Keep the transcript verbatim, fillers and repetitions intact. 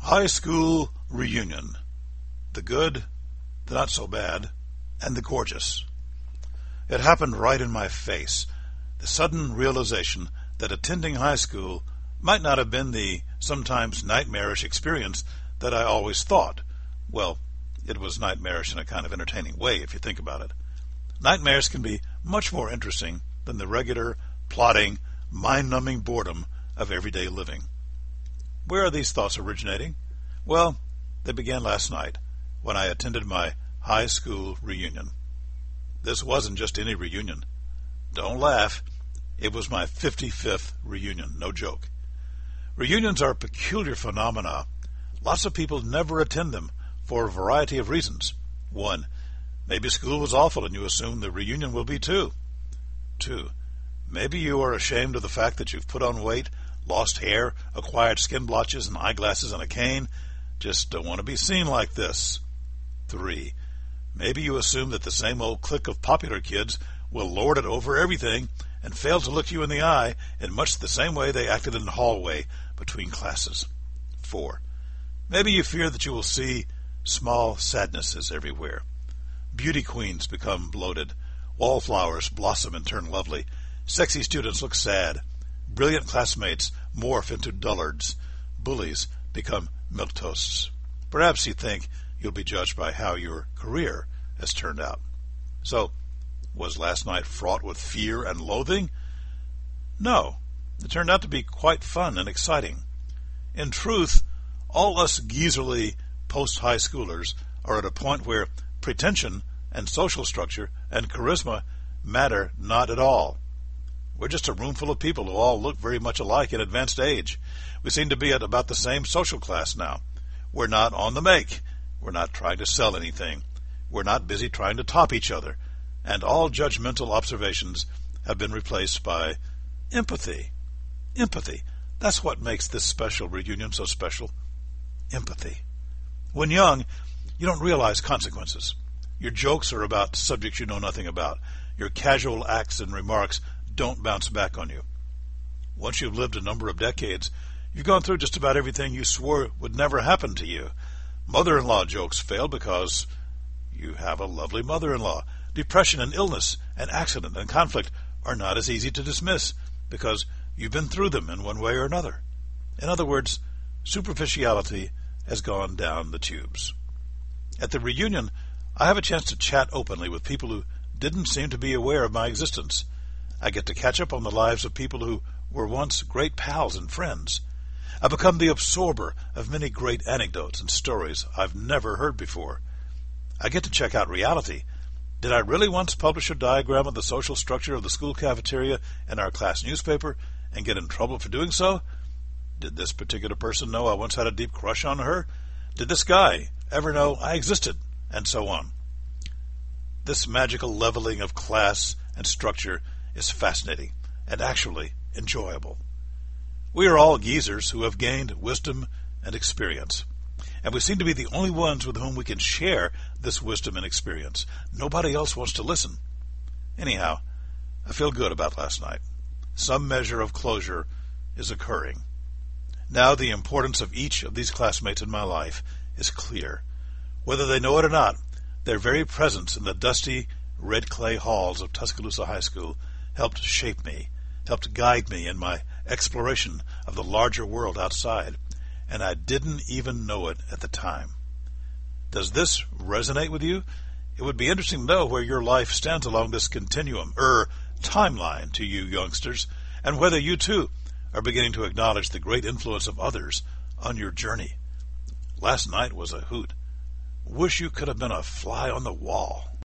High school reunion. The good, the not so bad, and the gorgeous. It happened right in my face. The sudden realization that attending high school might not have been the sometimes nightmarish experience that I always thought. Well, it was nightmarish in a kind of entertaining way, if you think about it. Nightmares can be much more interesting than the regular, plodding, mind-numbing boredom of everyday living. Where are these thoughts originating? Well, they began last night when I attended my high school reunion. This wasn't just any reunion. Don't laugh. It was my fifty-fifth reunion, no joke. Reunions are peculiar phenomena. Lots of people never attend them for a variety of reasons. One, maybe school was awful and you assume the reunion will be too. Two, maybe you are ashamed of the fact that you've put on weight, lost hair, acquired skin blotches and eyeglasses and a cane. Just don't want to be seen like this. Three, maybe you assume that the same old clique of popular kids will lord it over everything and fail to look you in the eye in much the same way they acted in the hallway between classes. Four, maybe you fear that you will see small sadnesses everywhere. Beauty queens become bloated. Wallflowers blossom and turn lovely. Sexy students look sad. Brilliant classmates morph into dullards. Bullies become milquetoasts. Perhaps you think you'll be judged by how your career has turned out. So, was last night fraught with fear and loathing? No. It turned out to be quite fun and exciting. In truth, all us geezerly post-high schoolers are at a point where pretension and social structure and charisma matter not at all. We're just a room full of people who all look very much alike in advanced age. We seem to be at about the same social class now. We're not on the make. We're not trying to sell anything. We're not busy trying to top each other. And all judgmental observations have been replaced by empathy. Empathy. That's what makes this special reunion so special. Empathy. When young, you don't realize consequences. Your jokes are about subjects you know nothing about. Your casual acts and remarks don't bounce back on you. Once you've lived a number of decades, you've gone through just about everything you swore would never happen to you. Mother-in-law jokes fail because you have a lovely mother-in-law. Depression and illness and accident and conflict are not as easy to dismiss because you've been through them in one way or another. In other words, superficiality has gone down the tubes. At the reunion, I have a chance to chat openly with people who didn't seem to be aware of my existence. I get to catch up on the lives of people who were once great pals and friends. I become the absorber of many great anecdotes and stories I've never heard before. I get to check out reality. Did I really once publish a diagram of the social structure of the school cafeteria in our class newspaper and get in trouble for doing so? Did this particular person know I once had a deep crush on her? Did this guy ever know I existed? And so on. This magical leveling of class and structure is fascinating and actually enjoyable. We are all geezers who have gained wisdom and experience, and we seem to be the only ones with whom we can share this wisdom and experience. Nobody else wants to listen. Anyhow, I feel good about last night. Some measure of closure is occurring. Now the importance of each of these classmates in my life is clear. Whether they know it or not, their very presence in the dusty, red clay halls of Tuscaloosa High School helped shape me, helped guide me in my exploration of the larger world outside, and I didn't even know it at the time. Does this resonate with you? It would be interesting to know where your life stands along this continuum, er, timeline to you youngsters, and whether you too are beginning to acknowledge the great influence of others on your journey. Last night was a hoot. Wish you could have been a fly on the wall.